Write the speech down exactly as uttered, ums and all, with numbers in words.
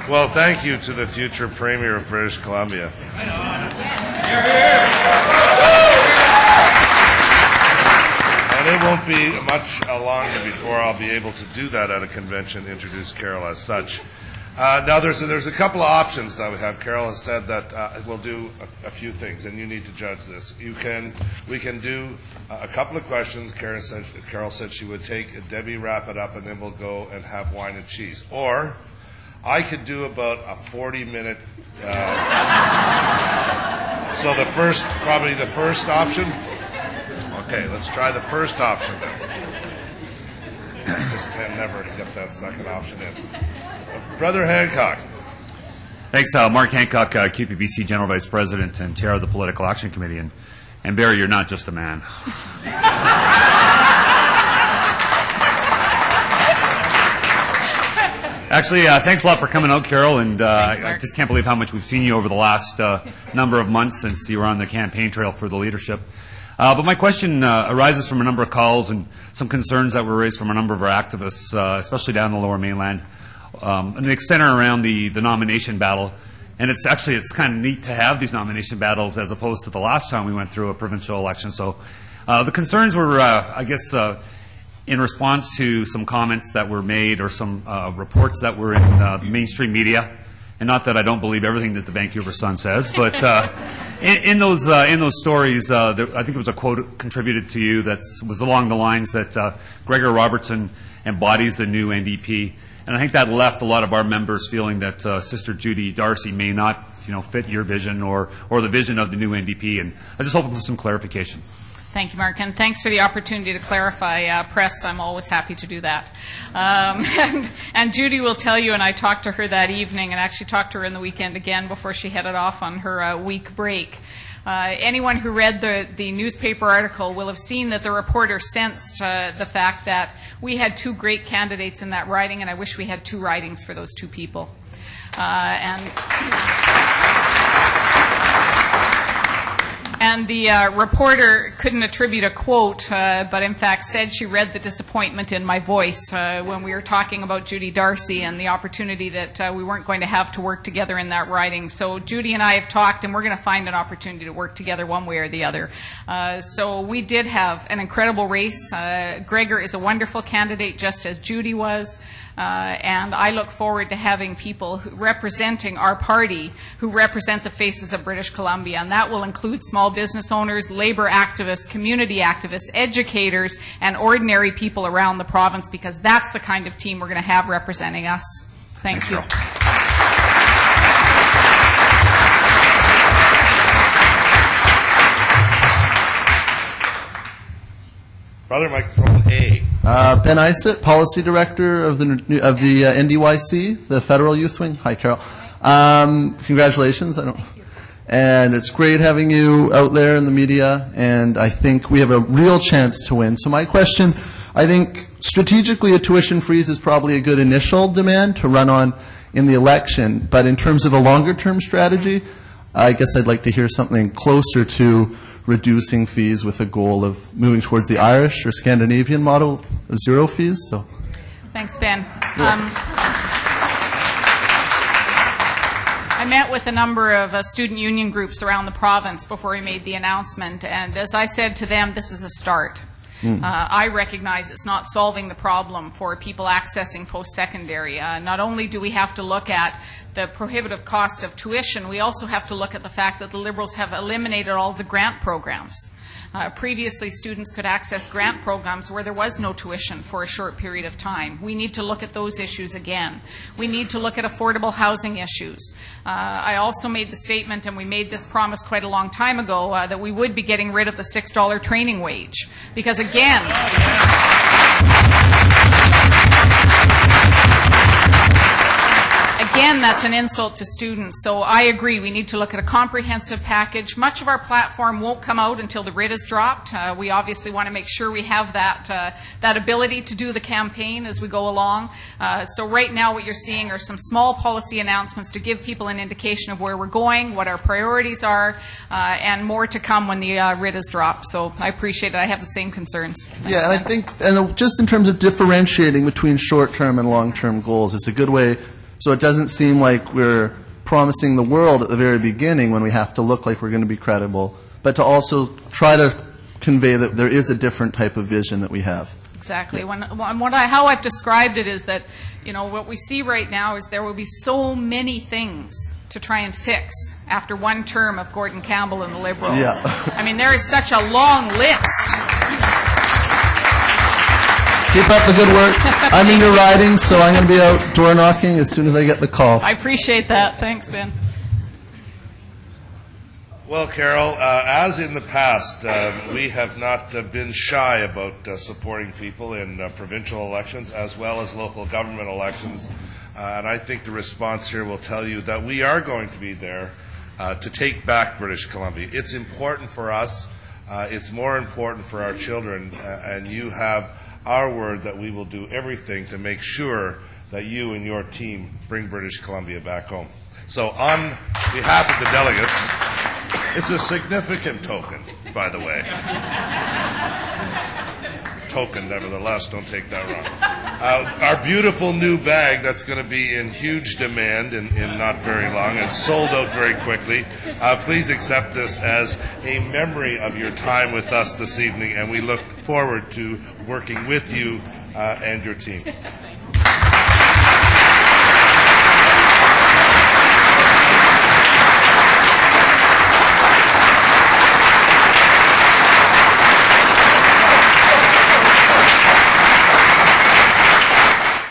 Well, thank you to the future Premier of British Columbia. And it won't be much longer before I'll be able to do that at a convention, introduce Carol as such. Uh, now, there's a, there's a couple of options that we have. Carol has said that uh, we'll do a, a few things, and you need to judge this. You can, we can do a couple of questions. Carol said, Carol said she would take, Debbie wrap it up, and then we'll go and have wine and cheese. Or I could do about a forty-minute. Uh, so the first, probably the first option. Okay, let's try the first option then. I just can never get that second option in. Brother Hancock. Thanks, uh, Mark Hancock, uh, Q P B C General Vice President and Chair of the Political Action Committee. And, and Barry, you're not just a man. Actually, uh, thanks a lot for coming out, Carol. And uh, I, I just can't believe how much we've seen you over the last uh, number of months since you were on the campaign trail for the leadership. Uh, but my question uh, arises from a number of calls and some concerns that were raised from a number of our activists, uh, especially down the Lower Mainland. Um, and they center around the, the nomination battle. And it's actually, it's kind of neat to have these nomination battles as opposed to the last time we went through a provincial election. So uh, the concerns were, uh, I guess, uh, in response to some comments that were made or some uh, reports that were in uh, the mainstream media. And not that I don't believe everything that the Vancouver Sun says, but uh, in, in those uh, in those stories, uh, there, I think it was a quote contributed to you that was along the lines that uh, Gregor Robertson embodies the new N D P. And I think that left a lot of our members feeling that uh, Sister Judy Darcy may not, you know, fit your vision or, or the vision of the new N D P. And I just hope for some clarification. Thank you, Mark, and thanks for the opportunity to clarify. Uh, press, I'm always happy to do that. Um, and, and Judy will tell you, and I talked to her that evening, and actually talked to her in the weekend again before she headed off on her uh, week break. Uh, anyone who read the, the newspaper article will have seen that the reporter sensed uh, the fact that we had two great candidates in that riding, and I wish we had two ridings for those two people. Uh, and, and the uh, reporter couldn't attribute a quote, uh, but in fact said she read the disappointment in my voice uh, when we were talking about Judy Darcy and the opportunity that uh, we weren't going to have to work together in that riding. So Judy and I have talked, and we're going to find an opportunity to work together one way or the other. Uh, so we did have an incredible race. Uh, Gregor is a wonderful candidate, just as Judy was. Uh, and I look forward to having people who, representing our party who represent the faces of British Columbia. And that will include small business owners, labor activists, community activists, educators, and ordinary people around the province, because that's the kind of team we're going to have representing us. Thank Thanks, you. Carol. Brother, microphone A. Uh, Ben Isett, Policy Director of the of the uh, N D Y C, the Federal Youth Wing. Hi, Carol. Um, congratulations. I don't. And it's great having you out there in the media, and I think we have a real chance to win. So my question, I think strategically a tuition freeze is probably a good initial demand to run on in the election, but in terms of a longer-term strategy, I guess I'd like to hear something closer to reducing fees with a goal of moving towards the Irish or Scandinavian model of zero fees. So, thanks, Ben. Um, I met with a number of uh, student union groups around the province before we made the announcement, and as I said to them, this is a start. Mm. Uh, I recognize it's not solving the problem for people accessing post-secondary. Uh, not only do we have to look at the prohibitive cost of tuition, we also have to look at the fact that the Liberals have eliminated all the grant programs. Uh, previously, students could access grant programs where there was no tuition for a short period of time. We need to look at those issues again. We need to look at affordable housing issues. Uh, I also made the statement, and we made this promise quite a long time ago, uh, that we would be getting rid of the six dollar training wage. Because again, Again, that's an insult to students. So I agree, we need to look at a comprehensive package. Much of our platform won't come out until the writ is dropped. Uh, we obviously want to make sure we have that, uh, that ability to do the campaign as we go along. Uh, so right now what you're seeing are some small policy announcements to give people an indication of where we're going, what our priorities are, uh, and more to come when the uh, writ is dropped. So I appreciate it. I have the same concerns. Thanks, yeah, and I think and just in terms of differentiating between short-term and long-term goals, it's a good way So it doesn't seem like we're promising the world at the very beginning when we have to look like we're going to be credible, but to also try to convey that there is a different type of vision that we have. Exactly. When, when what I, how I've described it is that, you know, what we see right now is there will be so many things to try and fix after one term of Gordon Campbell and the Liberals. Yeah. I mean, there is such a long list. Keep up the good work. I'm in your riding, so I'm going to be out door knocking as soon as I get the call. I appreciate that. Thanks, Ben. Well, Carol, uh, as in the past, uh, we have not uh, been shy about uh, supporting people in uh, provincial elections as well as local government elections. Uh, and I think the response here will tell you that we are going to be there uh, to take back British Columbia. It's important for us. Uh, it's more important for our children. Uh, and you have our word that we will do everything to make sure that you and your team bring British Columbia back home. So on behalf of the delegates, it's a significant token, by the way. Token, nevertheless, don't take that wrong. Uh, our beautiful new bag that's going to be in huge demand in, in not very long and sold out very quickly. Uh, please accept this as a memory of your time with us this evening, and we look forward to working with you uh, and your team.